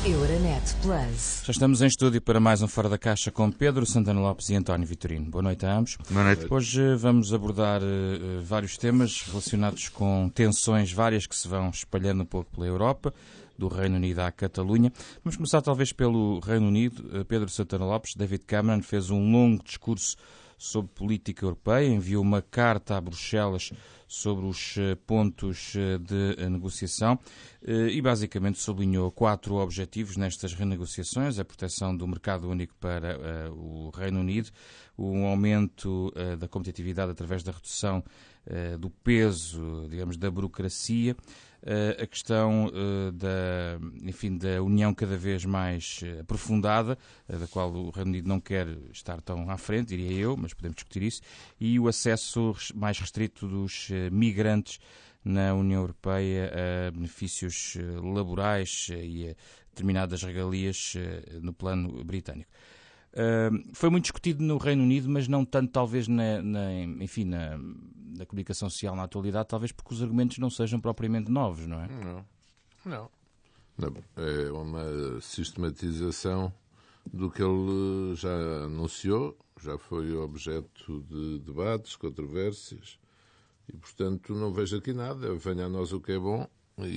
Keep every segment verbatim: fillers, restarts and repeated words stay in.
Euronet Plus. Já estamos em estúdio para mais um Fora da Caixa com Pedro Santana Lopes e António Vitorino. Boa noite a ambos. Boa noite. Hoje vamos abordar uh, vários temas relacionados com tensões várias que se vão espalhando um pouco pela Europa, do Reino Unido à Catalunha. Vamos começar talvez pelo Reino Unido. Uh, Pedro Santana Lopes, David Cameron, fez um longo discurso sobre política europeia, enviou uma carta a Bruxelas sobre os pontos de negociação e basicamente sublinhou quatro objetivos nestas renegociações: a proteção do mercado único para o Reino Unido, o aumento da competitividade através da redução do peso, digamos, da burocracia, a questão da, enfim, da união cada vez mais aprofundada, da qual o Reino Unido não quer estar tão à frente, diria eu, mas podemos discutir isso, e o acesso mais restrito dos migrantes na União Europeia a benefícios laborais e a determinadas regalias no plano britânico. Uh, foi muito discutido no Reino Unido, mas não tanto talvez na, na, enfim, na, na comunicação social na atualidade, talvez porque os argumentos não sejam propriamente novos, não é? Não, não. não é uma sistematização do que ele já anunciou, já foi objeto de debates, controvérsias, e portanto não vejo aqui nada. Venha a nós o que é bom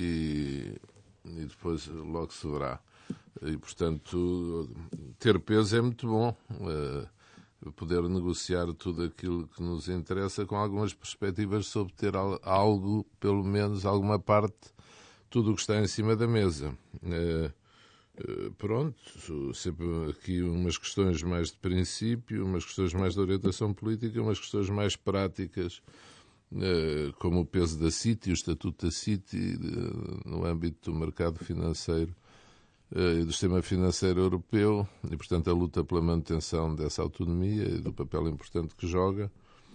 e, e depois logo se verá. E, portanto, ter peso é muito bom. Uh, poder negociar tudo aquilo que nos interessa com algumas perspectivas sobre ter algo, pelo menos alguma parte, tudo o que está em cima da mesa. Uh, uh, pronto, sempre aqui umas questões mais de princípio, umas questões mais de orientação política, umas questões mais práticas, uh, como o peso da City, o estatuto da City, uh, no âmbito do mercado financeiro e do sistema financeiro europeu, e, portanto, a luta pela manutenção dessa autonomia e do papel importante que joga,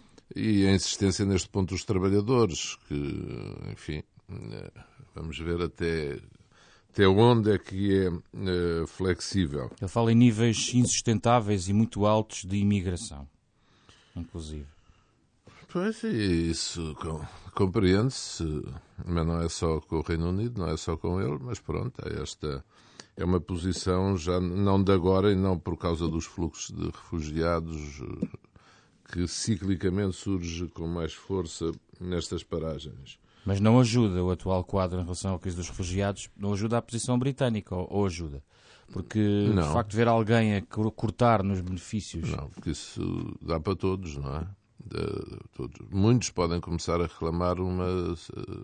e a insistência neste ponto dos trabalhadores, que, enfim, vamos ver até, até onde é que é uh, flexível. Ele fala em níveis insustentáveis e muito altos de imigração, inclusive. Pois, isso compreende-se, mas não é só com o Reino Unido, não é só com ele, mas pronto, é esta... É uma posição já não de agora e não por causa dos fluxos de refugiados que ciclicamente surge com mais força nestas paragens. Mas não ajuda o atual quadro em relação à crise dos refugiados, não ajuda a posição britânica, ou, ou ajuda? Porque não. O facto de ver alguém a cortar nos benefícios... Não, porque isso dá para todos, não é? De, todos. Muitos podem começar a reclamar uma...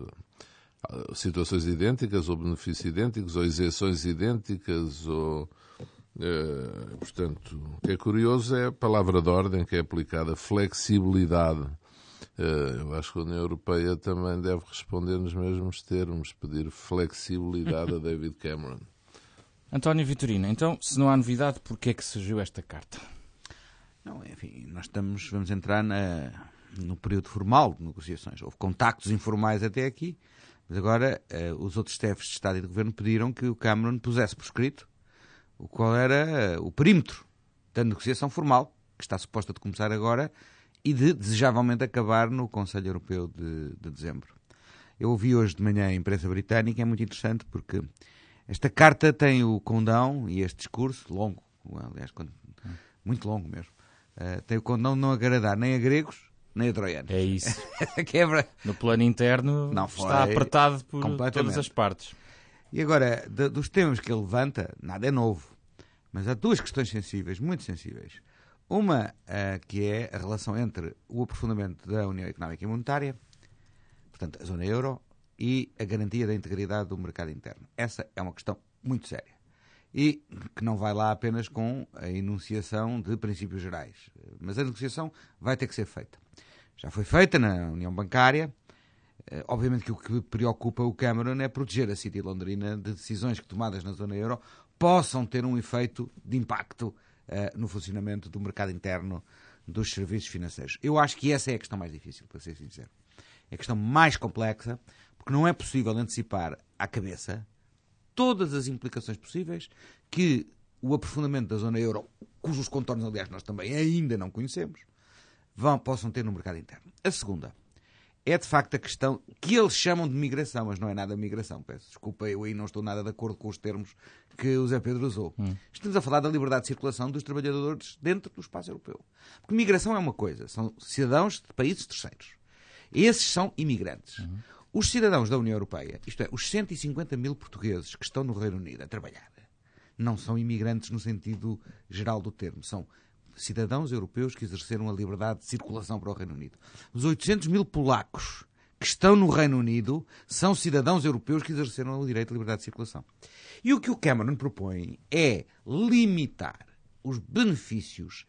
situações idênticas, ou benefícios idênticos, ou isenções idênticas, ou... Eh, portanto, o que é curioso é a palavra de ordem que é aplicada, flexibilidade. Eh, eu acho que a União Europeia também deve responder nos mesmos termos, pedir flexibilidade a David Cameron. António Vitorino, então, se não há novidade, porquê é que surgiu esta carta? Não, enfim, nós estamos, vamos entrar na, no período formal de negociações. Houve contactos informais até aqui, mas agora uh, os outros chefes de Estado e de Governo pediram que o Cameron pusesse por escrito o qual era uh, o perímetro da negociação formal, que está suposta de começar agora e de, desejavelmente, acabar no Conselho Europeu de, de dezembro. Eu ouvi hoje de manhã a imprensa britânica, é muito interessante, porque esta carta tem o condão, e este discurso, longo, aliás, muito longo mesmo, uh, tem o condão de não agradar nem a gregos, nem a troianos. É isso. Quebra. No plano interno não foi está apertado por todas as partes. E agora, de, dos temas que ele levanta, nada é novo. Mas há duas questões sensíveis, muito sensíveis. Uma uh, que é a relação entre o aprofundamento da União Económica e Monetária, portanto, a zona euro, e a garantia da integridade do mercado interno. Essa é uma questão muito séria. E que não vai lá apenas com a enunciação de princípios gerais. Mas a negociação vai ter que ser feita. Já foi feita na União Bancária. Obviamente que o que preocupa o Cameron é proteger a City londrina de decisões que, tomadas na zona euro, possam ter um efeito de impacto uh, no funcionamento do mercado interno dos serviços financeiros. Eu acho que essa é a questão mais difícil, para ser sincero. É a questão mais complexa, porque não é possível antecipar à cabeça todas as implicações possíveis que o aprofundamento da zona euro, cujos contornos, aliás, nós também ainda não conhecemos, vão, possam ter no mercado interno. A segunda é de facto a questão que eles chamam de migração, mas não é nada migração. Peço desculpa, eu aí não estou nada de acordo com os termos que o Zé Pedro usou. Hum. Estamos a falar da liberdade de circulação dos trabalhadores dentro do espaço europeu. Porque migração é uma coisa, são cidadãos de países terceiros. Esses são imigrantes. Uhum. Os cidadãos da União Europeia, isto é, os cento e cinquenta mil portugueses que estão no Reino Unido a trabalhar, não são imigrantes no sentido geral do termo, são cidadãos europeus que exerceram a liberdade de circulação para o Reino Unido. Os oitocentos mil polacos que estão no Reino Unido são cidadãos europeus que exerceram o direito de liberdade de circulação. E o que o Cameron propõe é limitar os benefícios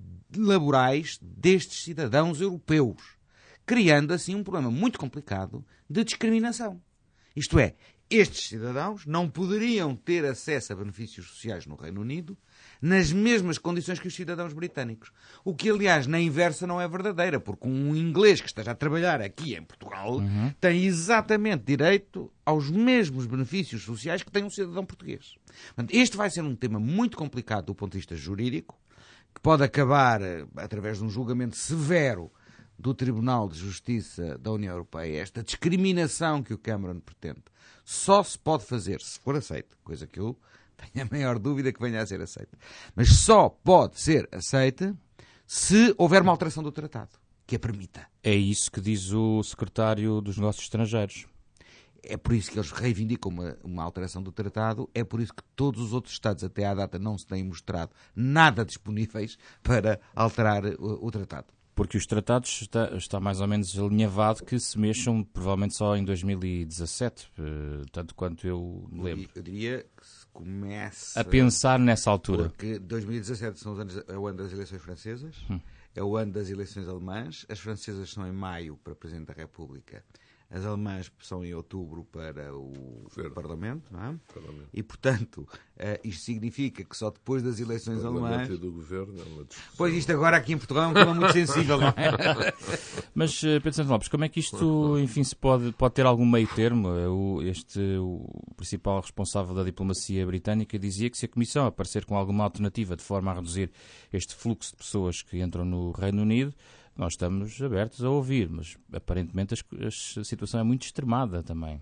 laborais destes cidadãos europeus, criando assim um problema muito complicado de discriminação. Isto é, estes cidadãos não poderiam ter acesso a benefícios sociais no Reino Unido nas mesmas condições que os cidadãos britânicos. O que, aliás, na inversa não é verdadeira, porque um inglês que esteja a trabalhar aqui em Portugal uhum. tem exatamente direito aos mesmos benefícios sociais que tem um cidadão português. Portanto, este vai ser um tema muito complicado do ponto de vista jurídico, que pode acabar através de um julgamento severo do Tribunal de Justiça da União Europeia. Esta discriminação que o Cameron pretende só se pode fazer se for aceito, coisa que eu tenho a maior dúvida que venha a ser aceita. Mas só pode ser aceita se houver uma alteração do tratado que a permita. É isso que diz o secretário dos Negócios Estrangeiros. É por isso que eles reivindicam uma, uma alteração do tratado, é por isso que todos os outros Estados até à data não se têm mostrado nada disponíveis para alterar o, o tratado. Porque os tratados está, está mais ou menos alinhavado que se mexam provavelmente só em dois mil e dezassete, tanto quanto eu me lembro. Eu diria que se começa a pensar nessa altura. Porque dois mil e dezassete são os anos, é o ano das eleições francesas, hum. é o ano das eleições alemãs, as francesas são em maio para Presidente da República, as alemãs são em outubro para o Governo. Parlamento, não é? Parlamento. E, portanto, uh, isto significa que só depois das eleições alemãs... do Governo é uma discussão. Pois isto agora aqui em Portugal é um tema muito sensível, não é? Mas, Pedro Santos Lopes, como é que isto, enfim, se pode, pode ter algum meio termo? O, este, o principal responsável da diplomacia britânica dizia que se a Comissão aparecer com alguma alternativa de forma a reduzir este fluxo de pessoas que entram no Reino Unido, nós estamos abertos a ouvir, mas aparentemente a, a situação é muito extremada também.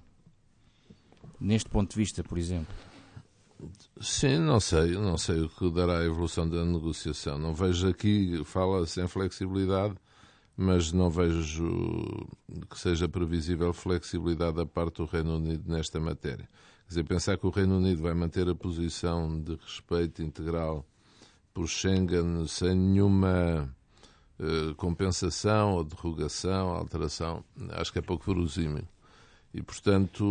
Neste ponto de vista, por exemplo. Sim, não sei. Não sei o que dará a evolução da negociação. Não vejo aqui, fala-se em flexibilidade, mas não vejo que seja previsível flexibilidade da parte do Reino Unido nesta matéria. Quer dizer, pensar que o Reino Unido vai manter a posição de respeito integral por Schengen sem nenhuma... compensação ou derrogação, alteração, acho que é pouco verosímil. E, portanto,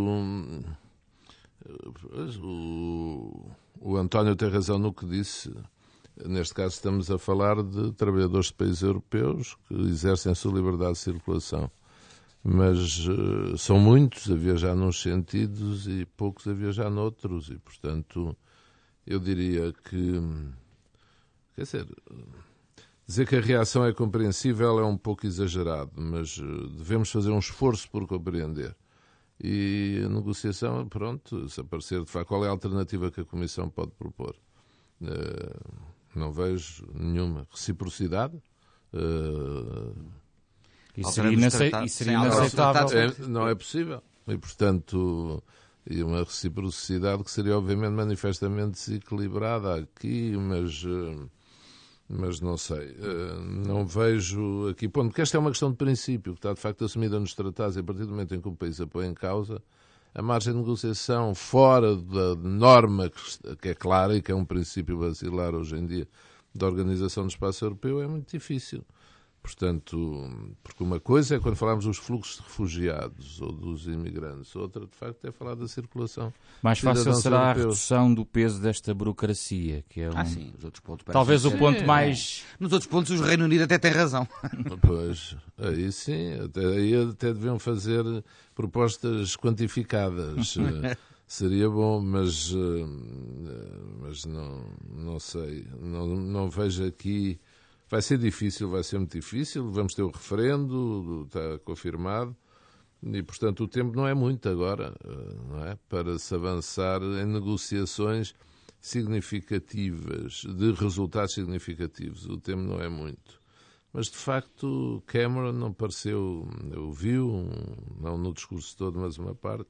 o, o António tem razão no que disse. Neste caso estamos a falar de trabalhadores de países europeus que exercem a sua liberdade de circulação. Mas uh, são muitos a viajar nos sentidos e poucos a viajar noutros. E, portanto, eu diria que... Quer dizer... Dizer que a reação é compreensível é um pouco exagerado, mas devemos fazer um esforço por compreender. E a negociação, pronto, se aparecer de facto, qual é a alternativa que a Comissão pode propor? Uh, não vejo nenhuma. Reciprocidade? Uh, Isso seria, inace... Isso seria inaceitável. É, não é possível. E, portanto, e uma reciprocidade que seria, obviamente, manifestamente desequilibrada aqui, mas... Uh, Mas não sei, não vejo aqui ponto, porque esta é uma questão de princípio que está de facto assumida nos tratados e a partir do momento em que o país a põe em causa, a margem de negociação fora da norma que é clara e que é um princípio basilar hoje em dia da organização do espaço europeu é muito difícil. Portanto, porque uma coisa é quando falamos dos fluxos de refugiados ou dos imigrantes, outra, de facto, é falar da circulação. Mais fácil será europeus. A redução do peso desta burocracia, que é um... Ah, sim, os outros pontos... Talvez o ponto é. mais... Nos outros pontos o Reino Unido até tem razão. Pois, aí sim, até, aí até deviam fazer propostas quantificadas. Seria bom, mas, mas não, não sei, não, não vejo aqui... Vai ser difícil, vai ser muito difícil. Vamos ter o referendo, está confirmado. E, portanto, o tempo não é muito agora, não é? Para se avançar em negociações significativas, de resultados significativos. O tempo não é muito. Mas, de facto, Cameron não pareceu, eu vi-o, não no discurso todo, mas uma parte,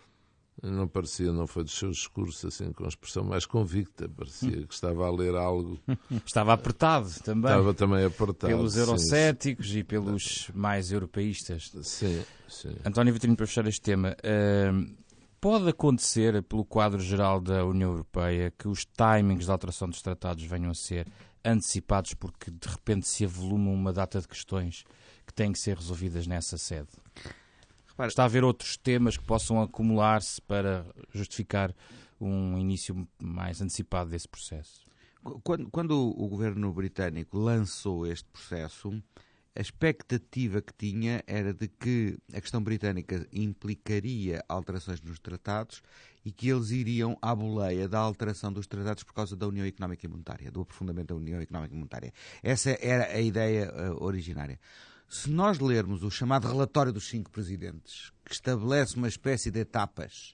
não parecia, não foi dos seus discursos assim com expressão mais convicta, parecia hum. que estava a ler algo. Estava apertado também. Estava também apertado. Pelos eurocéticos sim. e pelos mais europeístas. Sim, sim. António Vitorino, para fechar este tema, uh, pode acontecer, pelo quadro geral da União Europeia, que os timings da alteração dos tratados venham a ser antecipados porque de repente se avoluma uma data de questões que têm que ser resolvidas nessa sede? Repara, está a haver outros temas que possam acumular-se para justificar um início mais antecipado desse processo? Quando, quando o governo britânico lançou este processo, a expectativa que tinha era de que a questão britânica implicaria alterações nos tratados e que eles iriam à boleia da alteração dos tratados por causa da União Económica e Monetária, do aprofundamento da União Económica e Monetária. Essa era a ideia uh, originária. Se nós lermos o chamado relatório dos cinco presidentes, que estabelece uma espécie de etapas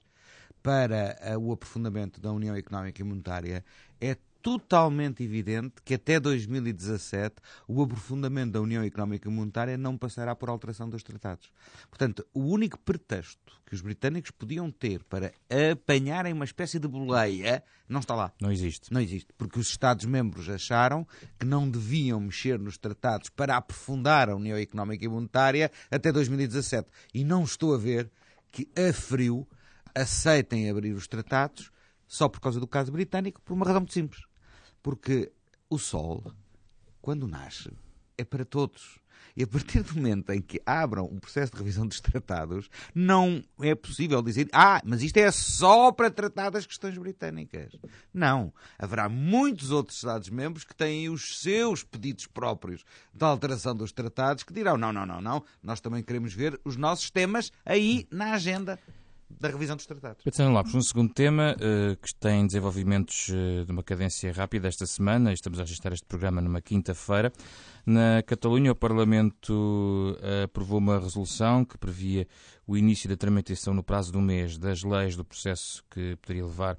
para uh, o aprofundamento da União Económica e Monetária, é totalmente evidente que até dois mil e dezassete o aprofundamento da União Económica e Monetária não passará por alteração dos tratados. Portanto, o único pretexto que os britânicos podiam ter para apanharem uma espécie de boleia não está lá. Não existe. Não existe, porque os Estados-membros acharam que não deviam mexer nos tratados para aprofundar a União Económica e Monetária até dois mil e dezassete. E não estou a ver que a frio aceitem abrir os tratados só por causa do caso britânico, por uma razão muito simples. Porque o sol, quando nasce, é para todos. E a partir do momento em que abram um processo de revisão dos tratados, não é possível dizer ah, mas isto é só para tratar das questões britânicas. Não. Haverá muitos outros Estados-membros que têm os seus pedidos próprios de alteração dos tratados que dirão não, não, não, não, nós também queremos ver os nossos temas aí na agenda da revisão dos tratados. Pensando lá, por um segundo tema uh, que tem desenvolvimentos uh, de uma cadência rápida esta semana, estamos a registrar este programa numa quinta-feira. Na Catalunha, o Parlamento uh, aprovou uma resolução que previa o início da tramitação no prazo de um mês das leis do processo que poderia levar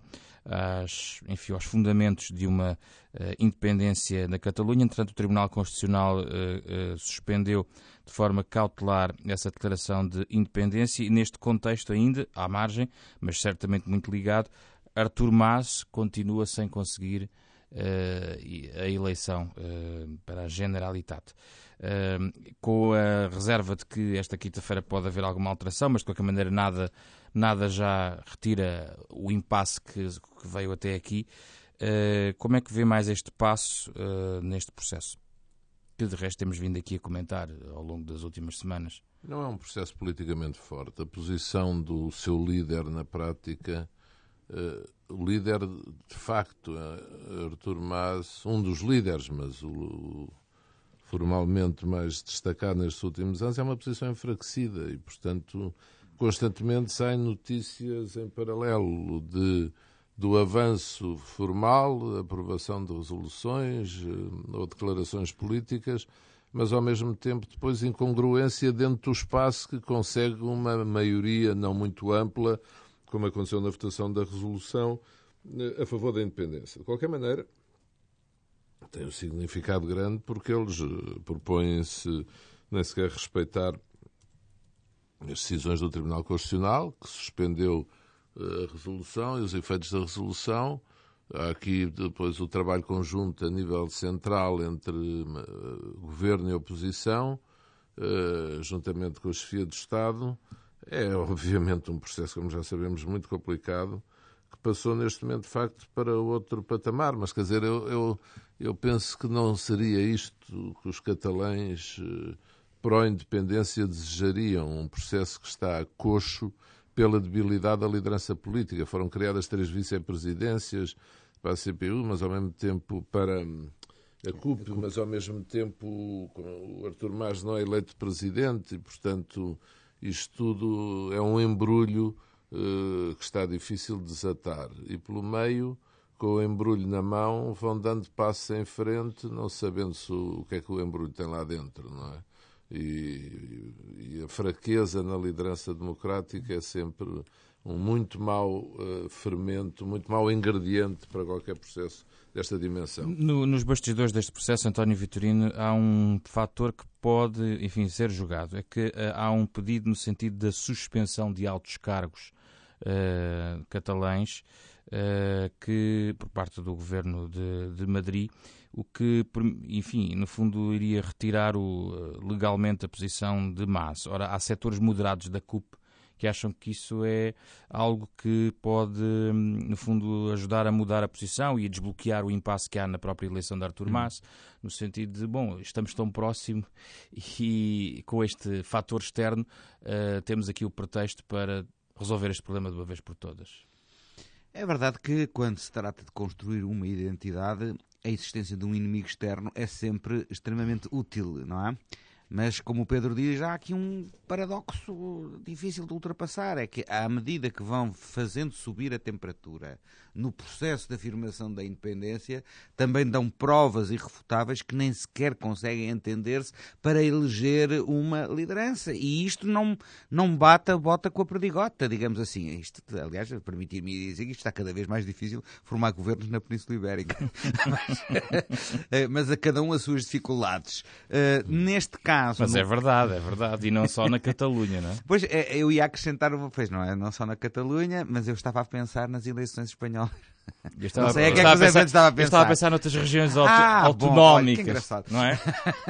às, enfim, aos fundamentos de uma uh, independência na Catalunha. Entretanto, o Tribunal Constitucional uh, uh, suspendeu de forma cautelar essa declaração de independência e, neste contexto ainda, à margem, mas certamente muito ligado, Artur Mas continua sem conseguir uh, a eleição uh, para a Generalitat. Uh, com a reserva de que esta quinta-feira pode haver alguma alteração, mas de qualquer maneira nada, nada já retira o impasse que, que veio até aqui. Uh, como é que vê mais este passo uh, neste processo? Que de resto temos vindo aqui a comentar ao longo das últimas semanas. Não é um processo politicamente forte. A posição do seu líder na prática, uh, o líder de facto, uh, Artur Mas, um dos líderes, mas o, o formalmente mais destacado nestes últimos anos, é uma posição enfraquecida e, portanto, constantemente saem notícias em paralelo de do avanço formal, aprovação de resoluções ou declarações políticas, mas ao mesmo tempo depois incongruência dentro do espaço que consegue uma maioria não muito ampla, como aconteceu na votação da resolução, a favor da independência. De qualquer maneira, tem um significado grande porque eles propõem-se nem sequer respeitar as decisões do Tribunal Constitucional, que suspendeu a resolução e os efeitos da resolução. Há aqui depois o trabalho conjunto a nível central entre uh, governo e oposição, uh, juntamente com a chefia do Estado. É obviamente um processo, como já sabemos, muito complicado, que passou neste momento de facto para outro patamar, mas quer dizer, eu, eu, eu penso que não seria isto que os catalães uh, pró-independência desejariam, um processo que está coxo pela debilidade da liderança política. Foram criadas três vice-presidências para a C P U, mas ao mesmo tempo para a C U P, mas ao mesmo tempo o Artur Mas não é eleito presidente e, portanto, isto tudo é um embrulho uh, que está difícil de desatar. E pelo meio, com o embrulho na mão, vão dando passos em frente, não sabendo se o, o que é que o embrulho tem lá dentro, não é? E, e a fraqueza na liderança democrática é sempre um muito mau uh, fermento, muito mau ingrediente para qualquer processo desta dimensão. No, nos bastidores deste processo, António Vitorino, há um fator que pode, enfim, ser julgado. É que uh, há um pedido no sentido da suspensão de altos cargos uh, catalães uh, que, por parte do governo de, de Madrid, o que, enfim, no fundo iria retirar o, legalmente a posição de Mas. Ora, há setores moderados da C U P que acham que isso é algo que pode, no fundo, ajudar a mudar a posição e a desbloquear o impasse que há na própria eleição de Artur Mas, no sentido de, bom, estamos tão próximo e com este fator externo uh, temos aqui o pretexto para resolver este problema de uma vez por todas. É verdade que, quando se trata de construir uma identidade, a existência de um inimigo externo é sempre extremamente útil, não é? Mas, como o Pedro diz, há aqui um paradoxo difícil de ultrapassar. É que, à medida que vão fazendo subir a temperatura no processo de afirmação da independência, também dão provas irrefutáveis que nem sequer conseguem entender-se para eleger uma liderança. E isto não, não bate a bota com a perdigota, digamos assim. Isto, aliás, permitir-me dizer que isto está cada vez mais difícil formar governos na Península Ibérica. mas, mas a cada um as suas dificuldades. Uh, neste caso... Mas no... é verdade, é verdade. E não só na Catalunha, não é? Pois, eu ia acrescentar, pois não é, não só na Catalunha, mas eu estava a pensar nas eleições espanholas. Eu estava, não sei, é que estava, é que a pensar, estava a pensar. Eu estava a pensar noutras regiões auto, ah, autonómicas, bom, olha, não é?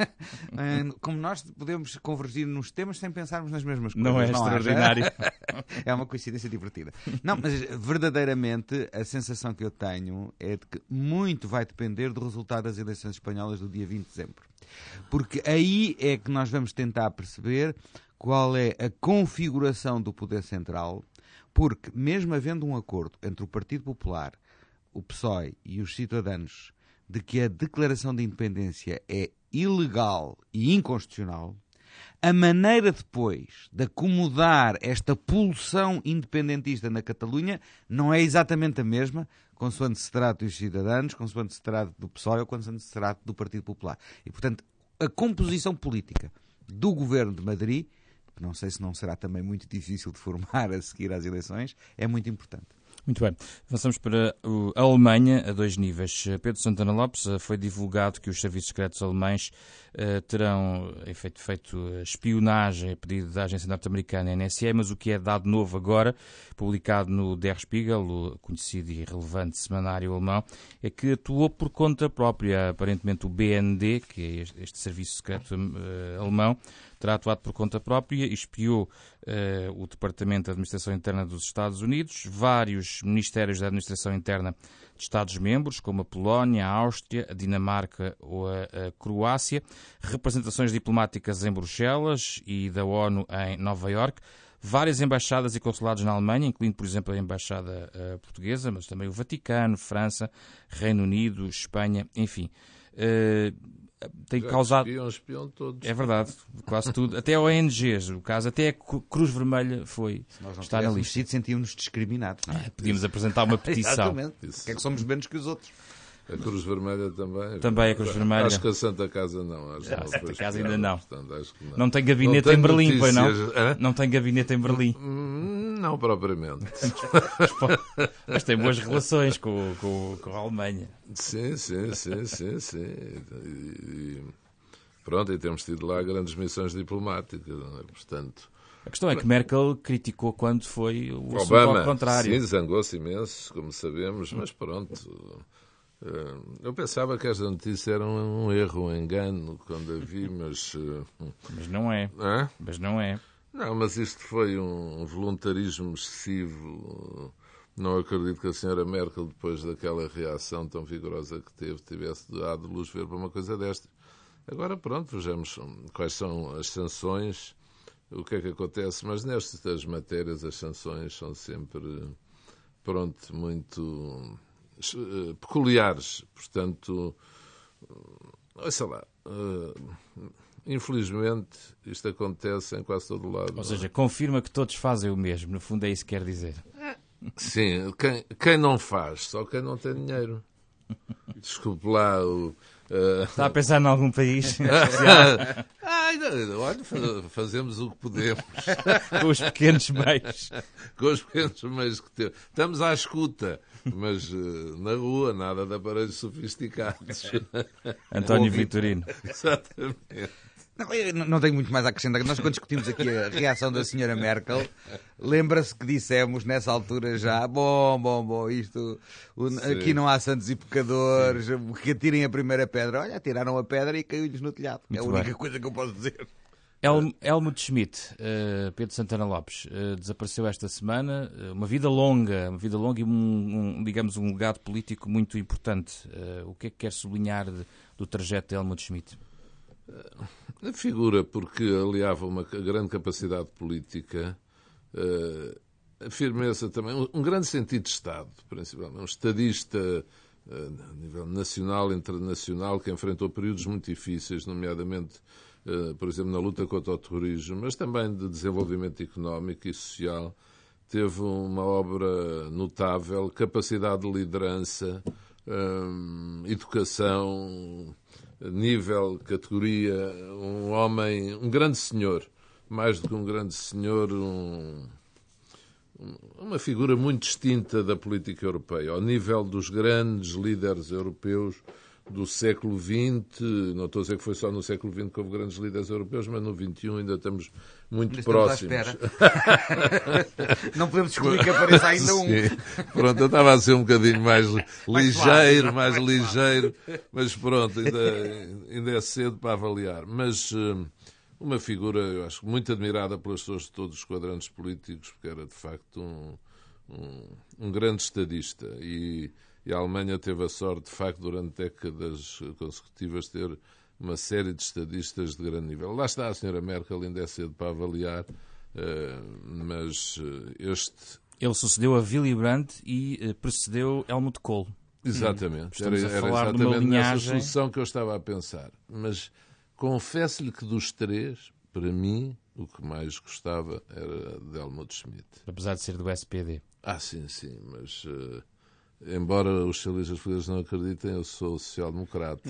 Como nós podemos convergir nos temas sem pensarmos nas mesmas coisas. Não é não extraordinário. É uma coincidência divertida. Não, mas verdadeiramente a sensação que eu tenho é de que muito vai depender do resultado das eleições espanholas do dia vinte de dezembro. Porque aí é que nós vamos tentar perceber qual é a configuração do poder central, porque mesmo havendo um acordo entre o Partido Popular, o P S O E e os cidadãos de que a declaração de independência é ilegal e inconstitucional, a maneira depois de acomodar esta pulsão independentista na Catalunha não é exatamente a mesma, consoante se trata dos cidadãos, consoante se trata do P S O E ou consoante se trata do Partido Popular. E, portanto, a composição política do governo de Madrid, que não sei se não será também muito difícil de formar a seguir às eleições, é muito importante. Muito bem. Avançamos para a Alemanha a dois níveis. Pedro Santana Lopes, foi divulgado que os serviços secretos alemães uh, terão feito, feito espionagem a pedido da agência norte-americana N S A, mas o que é dado novo agora, publicado no Der Spiegel, o conhecido e relevante semanário alemão, é que atuou por conta própria. Aparentemente o B N D, que é este, este serviço secreto uh, alemão, terá atuado por conta própria e espiou uh, o Departamento de Administração Interna dos Estados Unidos, vários ministérios da Administração Interna de Estados-membros, como a Polónia, a Áustria, a Dinamarca ou a, a Croácia, representações diplomáticas em Bruxelas e da ONU em Nova Iorque, várias embaixadas e consulados na Alemanha, incluindo, por exemplo, a Embaixada uh, Portuguesa, mas também o Vaticano, França, Reino Unido, Espanha, enfim. Uh, tem Já causado... espiam, espiam todos. É verdade, quase tudo. Até O N Gs, o caso, até a Cruz Vermelha foi. Se nós não está na lista. Sido, sentíamos-nos discriminados. Não é? Podíamos apresentar uma petição. Exatamente. Isso. Que é que somos menos que os outros. A Cruz Vermelha também. Também a Cruz Vermelha. Acho que a Santa Casa não. Acho a Santa Casa ainda não. Portanto, acho que não. Não tem gabinete não em Berlim, pois não? Hã? Não tem gabinete em Berlim. Não propriamente. Mas tem boas relações com, com, com a Alemanha. Sim, sim, sim, sim, sim. E, pronto, e temos tido lá grandes missões diplomáticas, não é? Portanto... A questão é que Merkel criticou quando foi o Obama, ao contrário. Sim, zangou-se imenso, como sabemos, mas pronto... Eu pensava que esta notícia era um erro, um engano, quando a vi, mas... Mas não é. Hã? Mas não é. Não, mas isto foi um voluntarismo excessivo. Não acredito que a senhora Merkel, depois daquela reação tão vigorosa que teve, tivesse dado luz verde para uma coisa desta. Agora, pronto, vejamos quais são as sanções, o que é que acontece, mas nestas matérias as sanções são sempre, pronto, muito... peculiares, portanto, sei lá, uh, infelizmente isto acontece em quase todo o lado. Ou seja, confirma que todos fazem o mesmo, no fundo é isso que quer dizer. Sim, quem, quem não faz, só quem não tem dinheiro. Desculpe lá o... Uh... Está a pensar em algum país? ah, Olha, olha, fazemos o que podemos. Com os pequenos meios. Com os pequenos meios que temos. Estamos à escuta, mas na rua, nada de aparelhos sofisticados. António Vitorino. Exatamente. Não, eu não tenho muito mais a acrescentar. Nós, quando discutimos aqui a reação da senhora Merkel, lembra-se que dissemos nessa altura já: bom, bom, bom, isto o, aqui não há santos e pecadores, sim, que atirem a primeira pedra. Olha, atiraram a pedra e caiu-lhes no telhado. Muito é a única bem. Coisa que eu posso dizer. El, Helmut Schmidt, uh, Pedro Santana Lopes, uh, desapareceu esta semana. Uh, uma vida longa, uma vida longa e um, um, digamos, um legado político muito importante. Uh, o que é que quer sublinhar de, do trajeto de Helmut Schmidt? A figura, porque aliava uma grande capacidade política, a firmeza também, um grande sentido de Estado, principalmente. Um estadista a nível nacional e internacional que enfrentou períodos muito difíceis, nomeadamente, por exemplo, na luta contra o terrorismo, mas também de desenvolvimento económico e social. Teve uma obra notável, capacidade de liderança, educação, nível, categoria, um homem, um grande senhor, mais do que um grande senhor, um, uma figura muito distinta da política europeia, ao nível dos grandes líderes europeus do século vinte. Não estou a dizer que foi só no século vinte que houve grandes líderes europeus, mas no vinte e um ainda estamos muito ainda próximos. Estamos à espera. Não podemos excluir que apareça ainda um. Sim. Pronto, eu estava a ser um bocadinho mais, mais ligeiro, suave, mais, mais ligeiro, mas pronto, ainda, ainda é cedo para avaliar. Mas uma figura, eu acho, muito admirada pelas pessoas de todos os quadrantes políticos, porque era de facto um, um, um grande estadista. E E a Alemanha teve a sorte, de facto, durante décadas consecutivas, ter uma série de estadistas de grande nível. Lá está a senhora Merkel, ainda é cedo para avaliar, mas este... Ele sucedeu a Willy Brandt e precedeu Helmut Kohl. Exatamente. Hum. Era, era exatamente linhagem... nessa solução que eu estava a pensar. Mas confesso-lhe que dos três, para mim, o que mais gostava era de Helmut Schmidt. Apesar de ser do S P D. Ah, sim, sim, mas... Uh... Embora os socialistas portugueses não acreditem, eu sou social-democrata.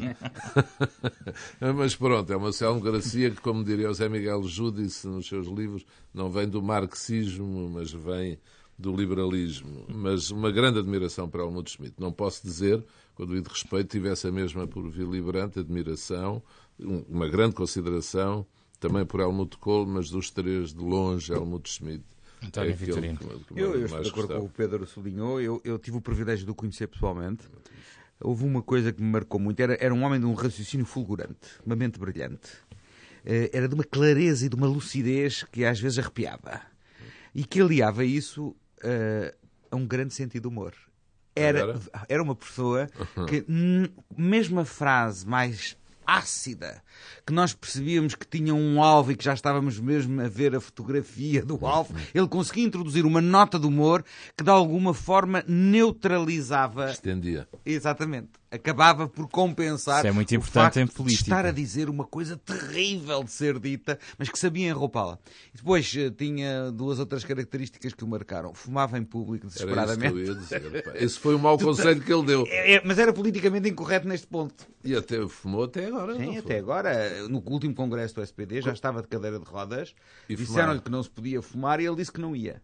Mas pronto, é uma social-democracia que, como diria o Zé Miguel Júdice nos seus livros, não vem do marxismo, mas vem do liberalismo. Mas uma grande admiração para Helmut Schmidt. Não posso dizer, com o devido respeito, tivesse a mesma por Willy Brandt, admiração, uma grande consideração, também por Helmut Kohl, mas dos três, de longe, Helmut Schmidt. António é Vitorino. Que, que eu, eu estou de acordo com o que o Pedro sublinhou. Eu, eu tive o privilégio de o conhecer pessoalmente. Houve uma coisa que me marcou muito. Era, era um homem de um raciocínio fulgurante, uma mente brilhante. Era de uma clareza e de uma lucidez que às vezes arrepiava. E que aliava isso uh, a um grande sentido de humor. Era, era uma pessoa que, mesmo a frase mais ácida, que nós percebíamos que tinha um alvo e que já estávamos mesmo a ver a fotografia do alvo, ele conseguia introduzir uma nota de humor que de alguma forma neutralizava... Estendia. Exatamente. Acabava por compensar. Isso é muito importante em política. De estar a dizer uma coisa terrível de ser dita, mas que sabia enroupá-la. E depois tinha duas outras características que o marcaram. Fumava em público desesperadamente. Era isso que eu ia dizer, pá. Esse foi o mau conselho que ele deu. É, é, mas era politicamente incorreto neste ponto. E até fumou até agora. Sim, até agora. No último congresso do S P D já estava de cadeira de rodas. E disseram-lhe que não se podia fumar e ele disse que não ia.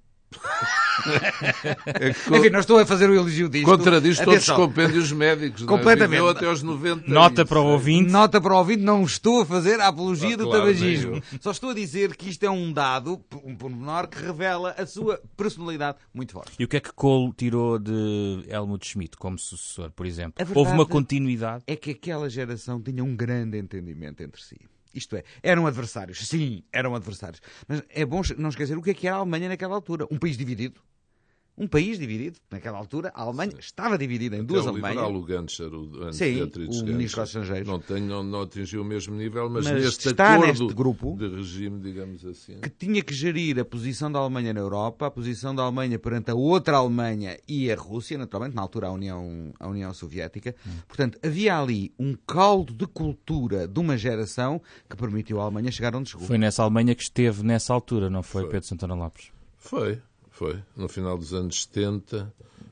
É que, enfim, não estou a fazer o elogio disto. Contradiz todos os compêndios médicos. Completamente. Não é? Até aos noventa. Nota para o ouvinte. Nota para o ouvinte, não estou a fazer a apologia ah, do claro, tabagismo. Só estou a dizer que isto é um dado, um pormenor, que revela a sua personalidade muito forte. E o que é que Kohl tirou de Helmut Schmidt como sucessor, por exemplo? Houve uma continuidade? É que aquela geração tinha um grande entendimento entre si. Isto é, eram adversários. Sim, eram adversários. Mas é bom não esquecer o que é que era a Alemanha naquela altura. Um país dividido. Um país dividido. Naquela altura, a Alemanha Sim. estava dividida em Até duas o Alemanhas. Liberal, o Genscher, o, Sim, o ministro dos Estrangeiros. Não, tem, não, não atingiu o mesmo nível, mas, mas neste está acordo neste grupo de regime, digamos assim. Que tinha que gerir a posição da Alemanha na Europa, a posição da Alemanha perante a outra Alemanha e a Rússia, naturalmente, na altura a União, a União Soviética. Hum. Portanto, havia ali um caldo de cultura de uma geração que permitiu à Alemanha chegar onde chegou. Foi nessa Alemanha que esteve nessa altura, não foi, foi. Pedro Santana Lopes? Foi. Foi, no final dos anos setenta,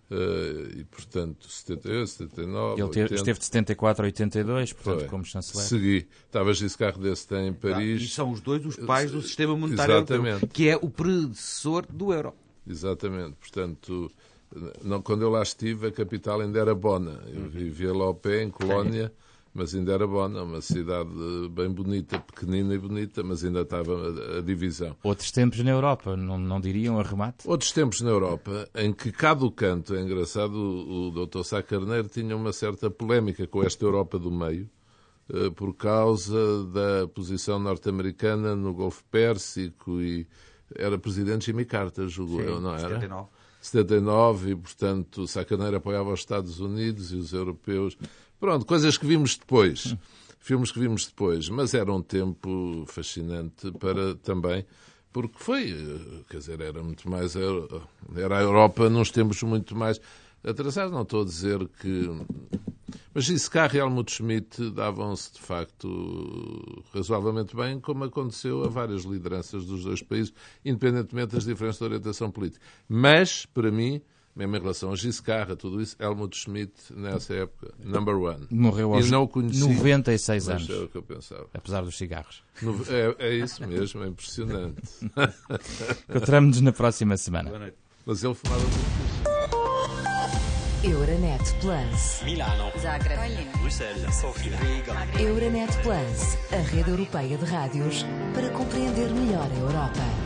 Uh, e, portanto, setenta e oito, setenta e nove, Ele teve, esteve de setenta e quatro a oitenta e dois, portanto, Foi. como chanceler. Segui. Estava Giscard d'Estaing em Paris. Ah, e são os dois os pais do sistema monetário Exatamente. europeu, que é o predecessor do euro. Exatamente. Portanto, não, quando eu lá estive, a capital ainda era Bona. Eu vivia lá ao pé, em Colónia, mas ainda era Bona, uma cidade bem bonita, pequenina e bonita, mas ainda estava a, a divisão. Outros tempos na Europa, não, não diriam a remate? Outros tempos na Europa, em que cá do canto, é engraçado, o, o doutor Sá Carneiro tinha uma certa polémica com esta Europa do meio, eh, por causa da posição norte-americana no Golfo Pérsico, e era presidente Jimmy Carter, julgo eu, não era? setenta e nove. setenta e nove, e, portanto, Sá Carneiro apoiava os Estados Unidos e os europeus. Pronto, coisas que vimos depois. Filmes que vimos depois. Mas era um tempo fascinante para também, porque foi, quer dizer, era muito mais... Era a Europa nos tempos muito mais atrasados. Não estou a dizer que... Mas Giscard e Helmut Schmidt davam-se, de facto, razoavelmente bem, como aconteceu a várias lideranças dos dois países, independentemente das diferenças de orientação política. Mas, para mim, mesmo em relação a Giscard, a tudo isso, Helmut Schmidt, nessa época, number one. Morreu aos e não o conheci, noventa e seis mas anos. é o que eu pensava. Apesar dos cigarros. No- É, é isso mesmo, é impressionante. Encontramos-nos na próxima semana. Boa noite. Mas ele fumava muito. Euronet Plus. Milano, Zagreb. Bruxelas, Sofia, Riga. Euronet Plus, a rede europeia de rádios para compreender melhor a Europa.